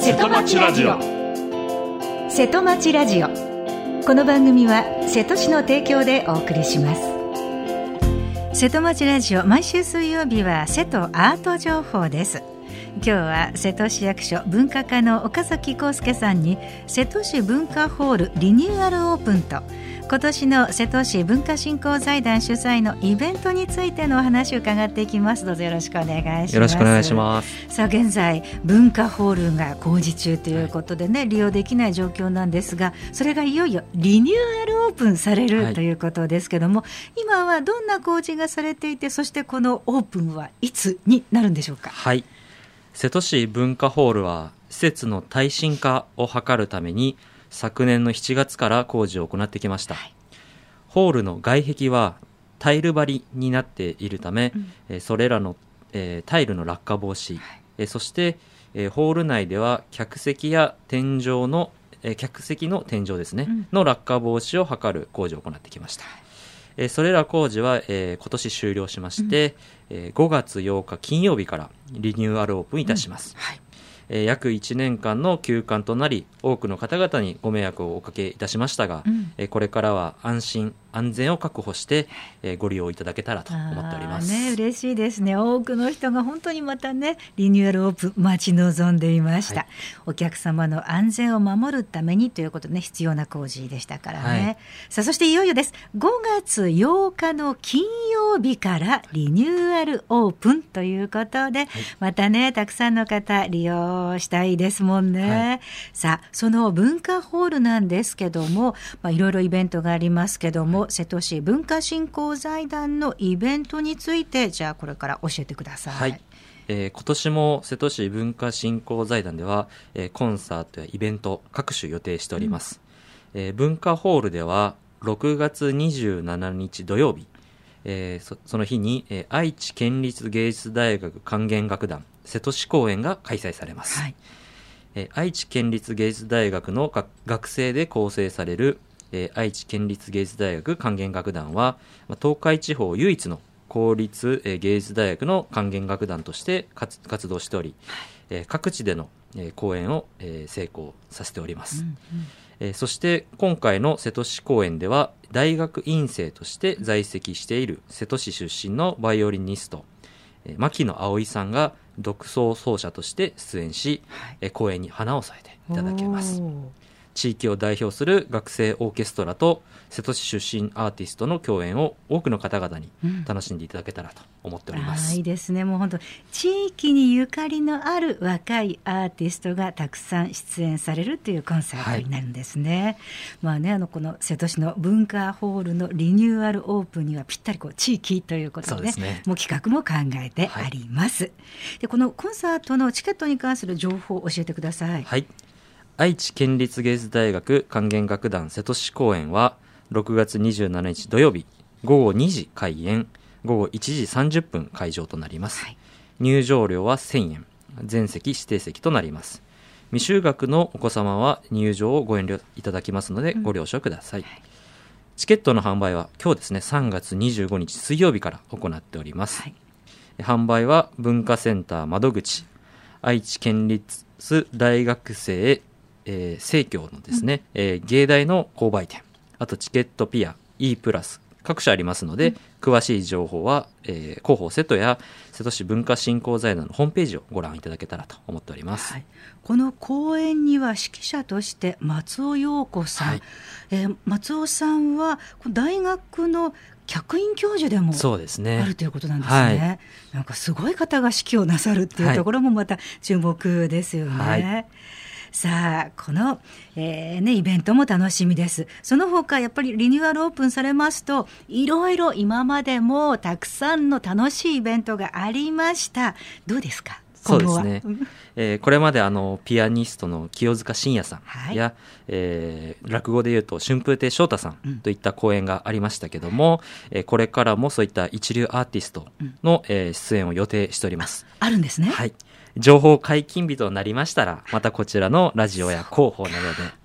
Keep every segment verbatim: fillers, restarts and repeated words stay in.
瀬戸町ラジオ。 瀬戸町ラジオ。この番組は瀬戸市の提供でお送りします。瀬戸町ラジオ、毎週水曜日は瀬戸アート情報です。今日は瀬戸市役所文化課の岡崎康介さんに、瀬戸市文化ホールリニューアルオープンと今年の瀬戸市文化振興財団主催のイベントについてのお話を伺っていきます。どうぞよろしくお願いします。 よろしくお願いします。 さあ、現在文化ホールが工事中ということでね、はい、利用できない状況なんですが、それがいよいよリニューアルオープンされる、はい、ということですけども、今はどんな工事がされていて、そしてこのオープンはいつになるんでしょうか。 はい、瀬戸市文化ホールは施設の耐震化を図るために昨年のしちがつから工事を行ってきました、はい、ホールの外壁はタイル張りになっているため、うん、それらの、えー、タイルの落下防止、はい、えー、そして、えー、ホール内では客席や天井の、えー、客席の天井ですね、うん、の落下防止を図る工事を行ってきました、はい、えー、それら工事は、えー、今年終了しまして、うん、えー、ごがつようか金曜日からリニューアルオープンいたします、うん、はい、えー、約いちねんかんの休館となり、多くの方々にご迷惑をおかけいたしましたが、うん、えー、これからは安心安全を確保して、えー、ご利用いただけたらと思っております。 ね、嬉しいですね。多くの人が本当にまたね、リニューアルオープン待ち望んでいました、はい、お客様の安全を守るためにということで、ね、必要な工事でしたからね、はい、さあ、そしていよいよです。ごがつようかの金曜日からリニューアルオープンということで、はい、またね、たくさんの方利用したいですもんね、はい、さあ、その文化ホールなんですけども、まあ、いろいろイベントがありますけども、瀬戸市文化振興財団のイベントについて、じゃあこれから教えてください。はい、 えー、今年も瀬戸市文化振興財団では、えー、コンサートやイベント各種予定しております、うん、えー、文化ホールではろくがつにじゅうしちにち土曜日、えー、そ, その日に、えー、愛知県立芸術大学管弦楽団瀬戸市公演が開催されます、はい、えー、愛知県立芸術大学の学生で構成されるえー、愛知県立芸術大学管弦楽団は、まあ、東海地方唯一の公立、えー、芸術大学の管弦楽団として活, 活動しており、えー、各地での、えー、公演を、えー、成功させております、うんうん、えー、そして今回の瀬戸市公演では大学院生として在籍している瀬戸市出身のバイオリニスト、えー、牧野葵さんが独奏奏者として出演し、はい、えー、公演に花を添えていただけます。地域を代表する学生オーケストラと瀬戸市出身アーティストの共演を多くの方々に楽しんでいただけたらと思っております、うん、あ、いいですね。もう本当地域にゆかりのある若いアーティストがたくさん出演されるというコンサートになるんですね、はい、まあね、あのこの瀬戸市の文化ホールのリニューアルオープンにはぴったりこう地域ということで、ね、ね、もう企画も考えてあります、はい、でこのコンサートのチケットに関する情報を教えてください。 はい、愛知県立芸術大学管弦楽団瀬戸市公演はろくがつにじゅうしちにち土曜日ごごにじ開演、ごごいちじさんじゅっぷん会場となります、はい、入場料はせんえん、全席指定席となります。未就学のお子様は入場をご遠慮いただきますのでご了承ください、うん、チケットの販売は今日ですね、さんがつにじゅうごにち水曜日から行っております、はい、販売は文化センター窓口、愛知県立大学生えー、生協のですね、うん、えー、芸大の購買店、あとチケットピア E プラス各社ありますので、うん、詳しい情報は、えー、広報瀬戸や瀬戸市文化振興財団のホームページをご覧いただけたらと思っております、はい、 この講演には指揮者として松尾陽子さん、はい、えー、松尾さんは大学の客員教授でもそうですね、 あるということなんですね、はい、なんかすごい方が指揮をなさるっていうところもまた注目ですよね、はい、さあこの、えーね、イベントも楽しみです。その他やっぱりリニューアルオープンされますと、いろいろ今までもたくさんの楽しいイベントがありました。どうですか？ そうですね、えー、これまであのピアニストの清塚信也さんや、はい、えー、落語でいうと春風亭昇太さんといった講演がありましたけども、うん、えー、これからもそういった一流アーティストの、うん、えー、出演を予定しております。 あ, あるんですね。 はい、情報解禁日となりましたら、またこちらのラジオや広報などで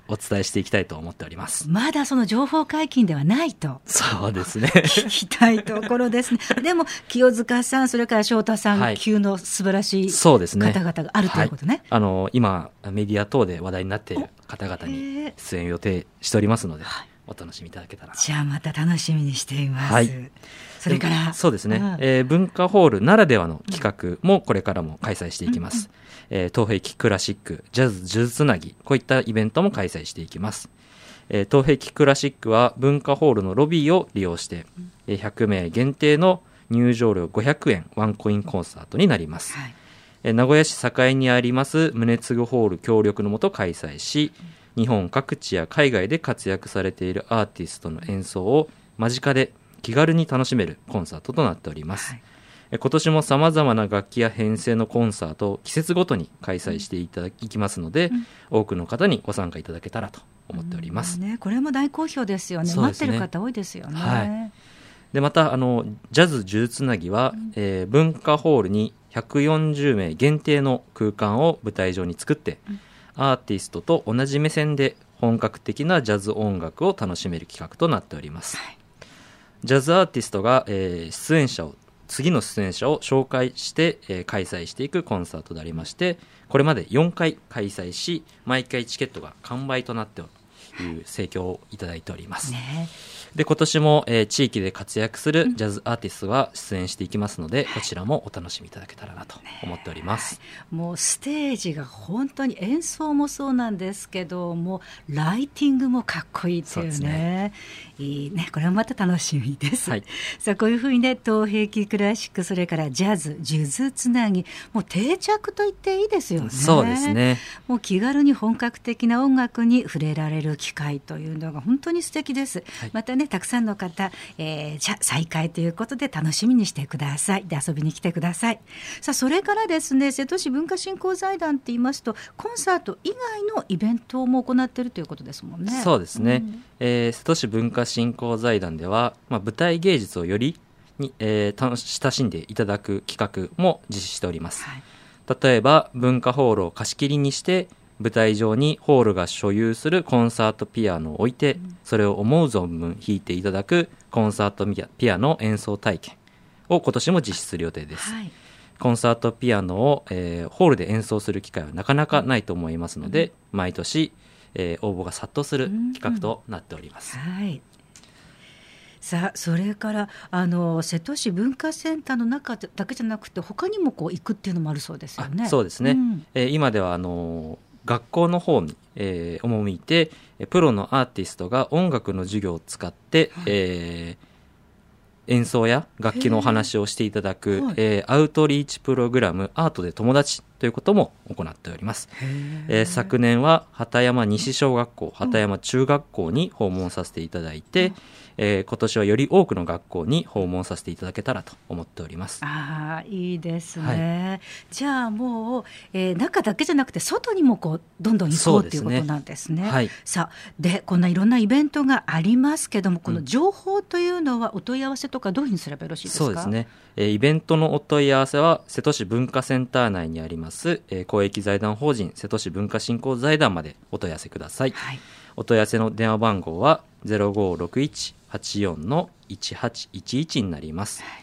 お伝えしていきたいと思っております。 まだその情報解禁ではないと。 そうですね。 聞きたいところですね。でも清塚さん、それから翔太さん、はい、級の素晴らしい方々があるということね。 はい、あの今メディア等で話題になっている方々に出演予定しておりますので、お楽しみいただけたら。 じゃあまた楽しみにしています。 はい、 それからそうですね、うんえー、文化ホールならではの企画もこれからも開催していきます。うんえー、東壁クラシック、ジャズ、呪術つなぎ、こういったイベントも開催していきます。えー、東壁クラシックは文化ホールのロビーを利用して、うん、ひゃくめい限定の入場料ごひゃくえんワンコインコンサートになります。はいえー、名古屋市栄にあります宗次ホール協力のもと開催し、うん、日本各地や海外で活躍されているアーティストの演奏を間近で気軽に楽しめるコンサートとなっております。はい今年も様々な楽器や編成のコンサートを季節ごとに開催していただきますので、うん、多くの方にご参加いただけたらと思っております。 うんね、これも大好評ですよね。待ってる方多いですよね。はい、 でまたあのジャズ呪術つなぎは、うんえー、文化ホールにひゃくよんじゅうめい限定の空間を舞台上に作って、うん、アーティストと同じ目線で本格的なジャズ音楽を楽しめる企画となっております。はい、ジャズアーティストが、えー、出演者を次の出演者を紹介して、えー、開催していくコンサートでありまして、これまでよんかい開催し毎回チケットが完売となっているという盛況をいただいております。ね、で今年も、えー、地域で活躍するジャズアーティストが出演していきますので、うん、こちらもお楽しみいただけたらなと思っております。 ね、もうステージが本当に演奏もそうなんですけどもライティングもかっこいいというね。そうですね。いいね、これはまた楽しみです。はい、さあこういうふうにね東壁クラシックそれからジャズ呪術つなぎもう定着と言っていいですよね。 そうですね。 もう気軽に本格的な音楽に触れられる機会というのが本当に素敵です。はい、またねたくさんの方、えー、じゃ再開ということで楽しみにしてください。で遊びに来てください。さあそれからですね瀬戸市文化振興財団って言いますとコンサート以外のイベントも行っているということですもんね。 そうですね、うんえー、瀬戸市文化振興財団では、まあ、舞台芸術をよりに、えー、楽し親しんでいただく企画も実施しております。はい、例えば文化ホールを貸し切りにして舞台上にホールが所有するコンサートピアノを置いて、うん、それを思う存分弾いていただくコンサートピアノ演奏体験を今年も実施する予定です。はい、コンサートピアノを、えー、ホールで演奏する機会はなかなかないと思いますので、うん、毎年えー、応募が殺到する企画となっております。 うんうんはい、さあそれからあの瀬戸市文化センターの中だけじゃなくて他にもこう行くっていうのもあるそうですよね。 そうですね、うんえー、今ではあの学校の方に、えー、赴いてプロのアーティストが音楽の授業を使って、はいえー演奏や楽器のお話をしていただく、はいえー、アウトリーチプログラムアートで友達ということも行っております。えー、昨年は畑山西小学校畑山中学校に訪問させていただいて、うんえー、今年はより多くの学校に訪問させていただけたらと思っております。 ああいいですね、はい、じゃあもう、えー、中だけじゃなくて外にもこうどんどん行こうということなんですね。はい、さあでこんないろんなイベントがありますけどもこの情報というのはお問い合わせとかどういうふうにすればよろしいですか。 そうですね、えー、イベントのお問い合わせは瀬戸市文化センター内にあります、えー、公益財団法人瀬戸市文化振興財団までお問い合わせください。はい、お問い合わせの電話番号は ゼロごろくいちはちよんのいちはちいちいち になります。はい、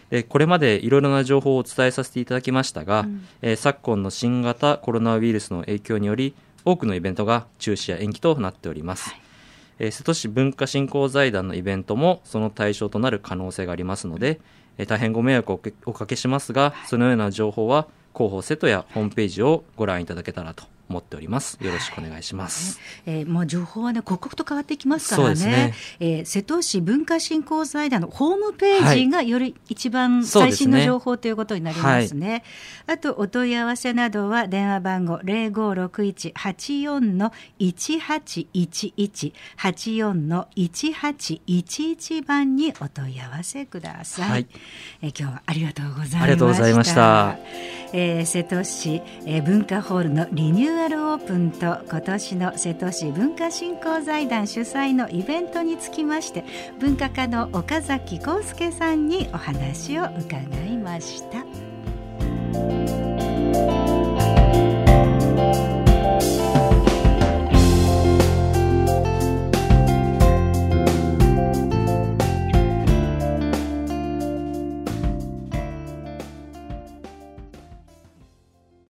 でこれまでいろいろな情報をお伝えさせていただきましたが、うんえー、昨今の新型コロナウイルスの影響により多くのイベントが中止や延期となっております。はいえー、瀬戸市文化振興財団のイベントもその対象となる可能性がありますので、えー、大変ご迷惑をおかけしますが、はい、そのような情報は広報瀬戸やホームページをご覧いただけたらと思っております。よろしくお願いします。 はい、えー、もう情報はね刻々と変わっていきますから ね, そうですね、えー、瀬戸市文化振興財団のホームページがより一番最新の情報ということになりますね。はい、あとお問い合わせなどは電話番号 ゼロごろくいちはちよんのいちはちいちいち はちよんのいちはちいちいち番にお問い合わせください。はい、えー、今日はありがとうございました。 ありがとうございました。 えー、瀬戸市、えー、文化ホールのリニューアルオープンと今年の瀬戸市文化振興財団主催のイベントにつきまして文化課の岡崎康介さんにお話を伺いました。